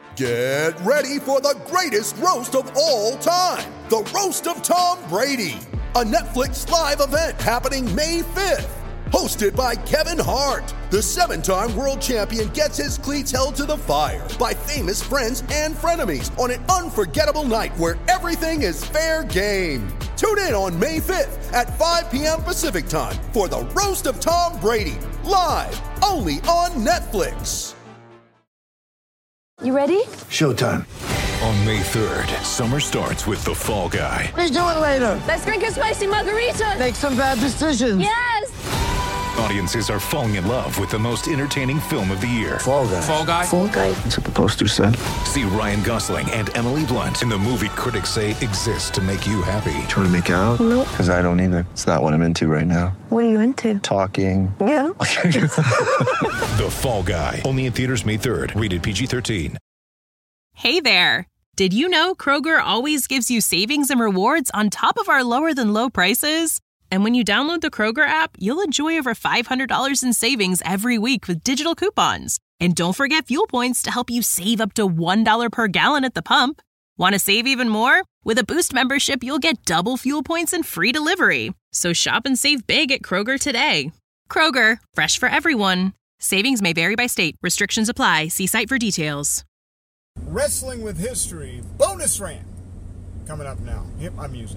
Get ready for the greatest roast of all time, the Roast of Tom Brady, a Netflix live event happening May 5th. Hosted by Kevin Hart, the 7-time world champion gets his cleats held to the fire by famous friends and frenemies on an unforgettable night where everything is fair game. Tune in on May 5th at 5 p.m. Pacific time for the Roast of Tom Brady, live only on Netflix. You ready? Showtime. On May 3rd, summer starts with The Fall Guy. Let's do it later. Let's drink a spicy margarita. Make some bad decisions. Yes! Audiences are falling in love with the most entertaining film of the year. Fall Guy. Fall Guy? Fall Guy. That's what the poster said. See Ryan Gosling and Emily Blunt in the movie critics say exists to make you happy. Trying to make it out? Nope. Because I don't either. It's not what I'm into right now. What are you into? Talking. Yeah. The Fall Guy. Only in theaters May 3rd. Rated PG-13. Hey there. Did you know Kroger always gives you savings and rewards on top of our lower than low prices? And when you download the Kroger app, you'll enjoy over $500 in savings every week with digital coupons. And don't forget fuel points to help you save up to $1 per gallon at the pump. Want to save even more? With a Boost membership, you'll get double fuel points and free delivery. So shop and save big at Kroger today. Kroger, fresh for everyone. Savings may vary by state. Restrictions apply. See site for details. Wrestling with History bonus rant coming up now. Hit my music.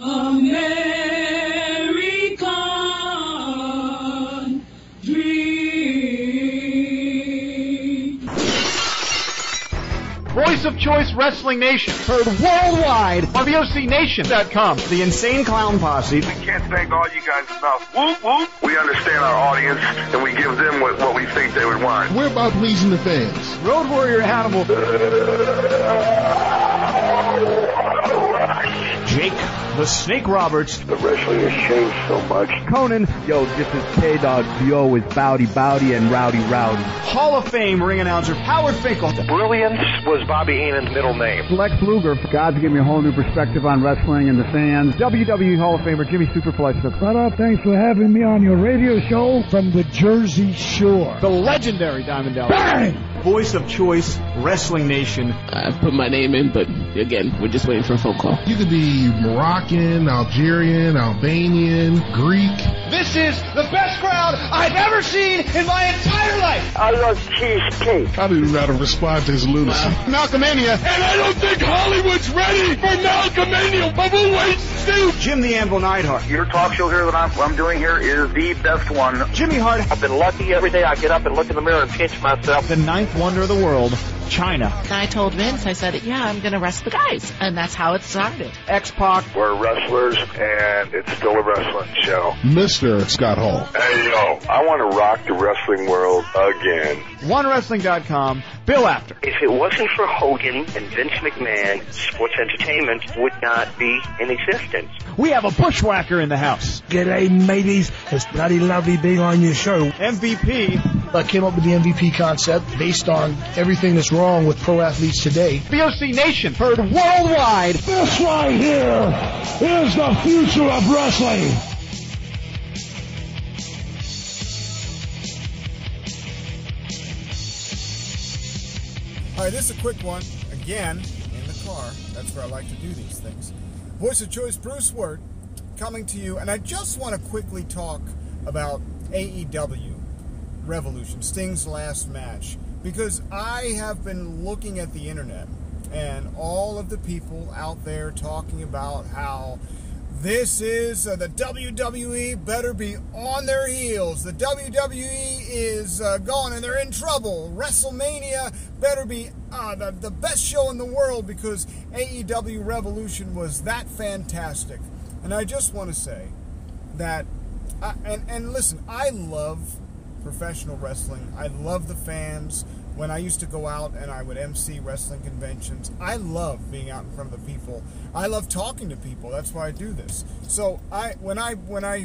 American Dream. Voice of Choice Wrestling Nation. Heard worldwide on VOCNation.com. The Insane Clown Posse. We can't thank all you guys enough. Whoop, whoop. We understand our audience, and we give them what we think they would want. We're about pleasing the fans. Road Warrior Hannibal. Jake the Snake Roberts. The wrestling has changed so much. Conan. Yo, this is K-Dog. Yo is Bowdy and Rowdy. Hall of Fame ring announcer Howard Finkel. Brilliance was Bobby Heenan's middle name. Lex Luger. God's given me a whole new perspective on wrestling and the fans. WWE Hall of Famer Jimmy Superflex. What up? Thanks for having me on your radio show from the Jersey Shore. The legendary Diamond Dallas. Bang! Voice of Choice Wrestling Nation. I put my name in, but again, we're just waiting for a phone call. You could be Moroccan, Algerian, Albanian, Greek. This is the best crowd I've ever seen in my entire life. I love cheesecake. I don't even know how to respond to his lunacy. Malcolmania. And I don't think Hollywood's ready for Malcolmania, but we'll wait and see. Jim the Anvil Neidhart. Your talk show here that I'm doing here is the best one. Jimmy Hart. I've been lucky every day I get up and look in the mirror and pinch myself. The ninth wonder of the world, China. I told Vince, I said, yeah, I'm going to wrestle the guys. And that's how it started. X-Pac. We're wrestlers, and it's still a wrestling show. Mr. Scott Hall. Hey, yo, I want to rock the wrestling world again. OneWrestling.com, Bill Apter. If it wasn't for Hogan and Vince McMahon, sports entertainment would not be in existence. We have a bushwhacker in the house. G'day, mateys. It's bloody lovely being on your show. MVP. I came up with the MVP concept based on everything that's wrong with pro athletes today. VOC Nation, heard worldwide. This right here is the future of wrestling. All right, this is a quick one. Again, in the car. That's where I like to do these things. Voice of Choice, Bruce Wirt, coming to you. And I just want to quickly talk about AEW Revolution, Sting's last match. Because I have been looking at the internet and all of the people out there talking about how this is the WWE better be on their heels. The WWE is gone and they're in trouble. WrestleMania better be the best show in the world because AEW Revolution was that fantastic. And I just want to say that, and listen, I love professional wrestling. I love the fans. When I used to go out and I would MC wrestling conventions, I love being out in front of the people. I love talking to people. That's why I do this. So when I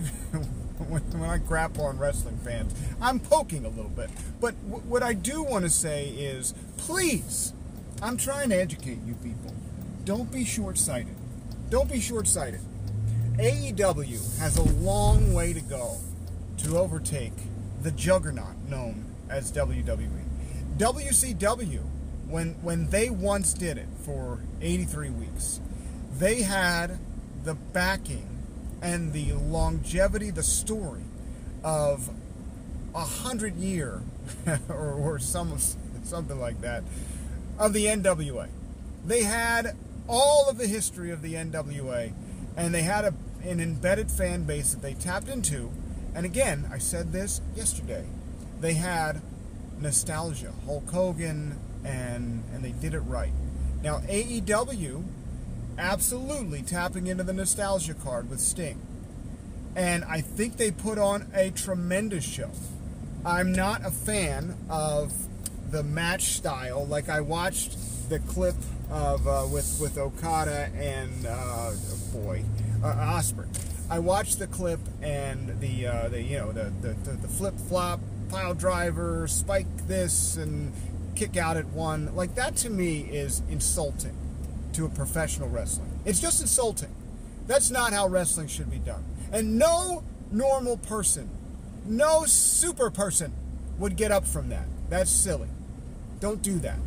crap on wrestling fans, I'm poking a little bit. But what I do want to say is, please, I'm trying to educate you people. Don't be short-sighted. Don't be short-sighted. AEW has a long way to go to overtake the juggernaut known as WWE. WCW when they once did it for 83 weeks, they had the backing and the longevity, the story of 100-year or something like that of the NWA. They had all of the history of the NWA, and they had an embedded fan base that they tapped into. And again, I said this yesterday, they had nostalgia, Hulk Hogan, and they did it right. Now AEW, absolutely tapping into the nostalgia card with Sting. And I think they put on a tremendous show. I'm not a fan of the match style. Like, I watched the clip of with Okada and Ospreay. I watched the clip and the flip flop, pile driver, spike this and kick out at one. Like, that to me is insulting to a professional wrestling. It's just insulting. That's not how wrestling should be done. And no normal person, no super person would get up from that. That's silly. Don't do that.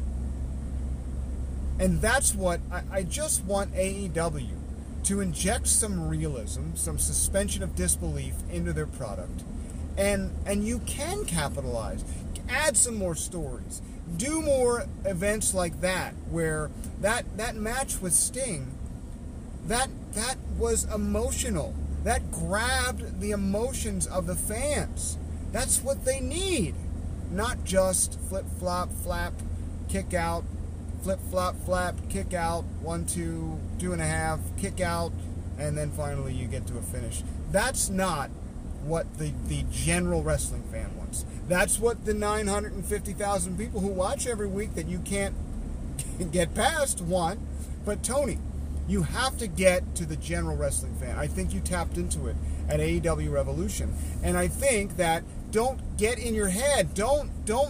And that's what I just want AEW to inject some realism, some suspension of disbelief into their product. And you can capitalize. Add some more stories. Do more events like that, where that match with Sting, that was emotional. That grabbed the emotions of the fans. That's what they need. Not just flip, flop, flap, kick out, flip, flop, flap, kick out, 1, 2, 2.5, kick out, and then finally you get to a finish. That's not what the general wrestling fan wants. That's what the 950,000 people who watch every week that you can't get past want. But Tony, you have to get to the general wrestling fan. I think you tapped into it at AEW Revolution. And I think that don't get in your head. Don't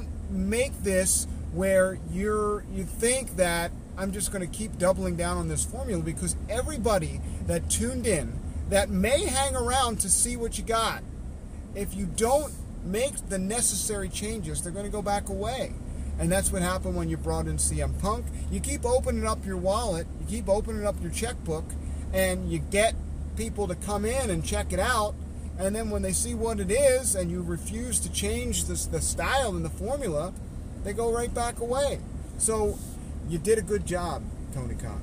make this where you think that I'm just going to keep doubling down on this formula, because everybody that tuned in that may hang around to see what you got, if you don't make the necessary changes, they're going to go back away. And that's what happened when you brought in CM Punk. You keep opening up your wallet, you keep opening up your checkbook, and you get people to come in and check it out, and then when they see what it is and you refuse to change the style and the formula, they go right back away. So you did a good job, Tony Khan.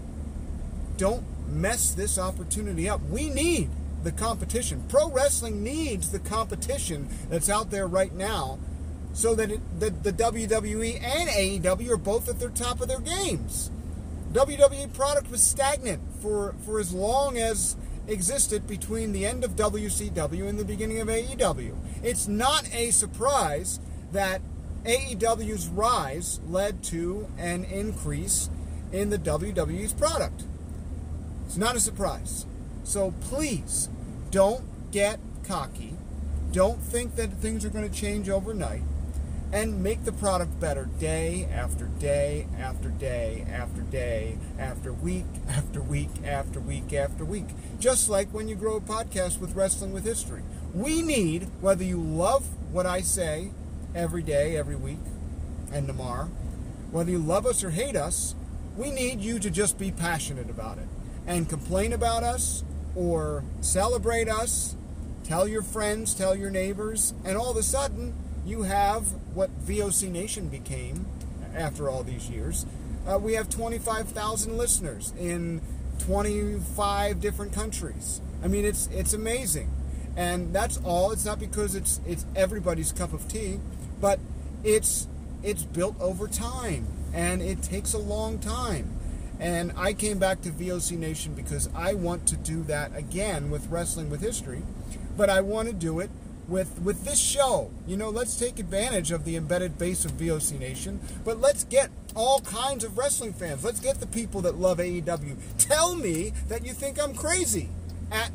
Don't mess this opportunity up. We need the competition. Pro wrestling needs the competition that's out there right now, so that the WWE and AEW are both at their top of their games. WWE product was stagnant for as long as existed between the end of WCW and the beginning of AEW. It's not a surprise that AEW's rise led to an increase in the WWE's product. It's not a surprise. So please, don't get cocky. Don't think that things are going to change overnight. And make the product better day after day after day after day after week after week after week after week. Just like when you grow a podcast with Wrestling with History. We need, whether you love what I say every day, every week, and tomorrow, whether you love us or hate us, we need you to just be passionate about it. And complain about us or celebrate us, tell your friends, tell your neighbors, and all of a sudden, you have what VOC Nation became after all these years. We have 25,000 listeners in 25 different countries. I mean, it's amazing. And that's all. It's not because it's everybody's cup of tea, but it's built over time, and it takes a long time. And I came back to VOC Nation because I want to do that again with Wrestling with History, but I want to do it with this show. You know, let's take advantage of the embedded base of VOC Nation, but let's get all kinds of wrestling fans. Let's get the people that love AEW. Tell me that you think I'm crazy at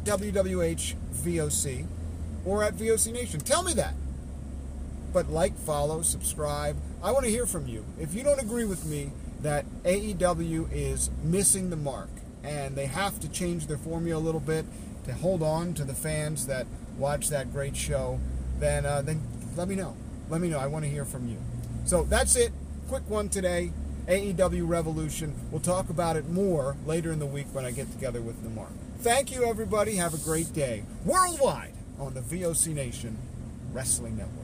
WWHVOC or at VOC Nation. Tell me that. But like, follow, subscribe. I want to hear from you. If you don't agree with me that AEW is missing the mark and they have to change their formula a little bit to hold on to the fans that watch that great show, then let me know. Let me know. I want to hear from you. So that's it. Quick one today. AEW Revolution. We'll talk about it more later in the week when I get together with Namar. Thank you, everybody. Have a great day. Worldwide on the VOC Nation Wrestling Network.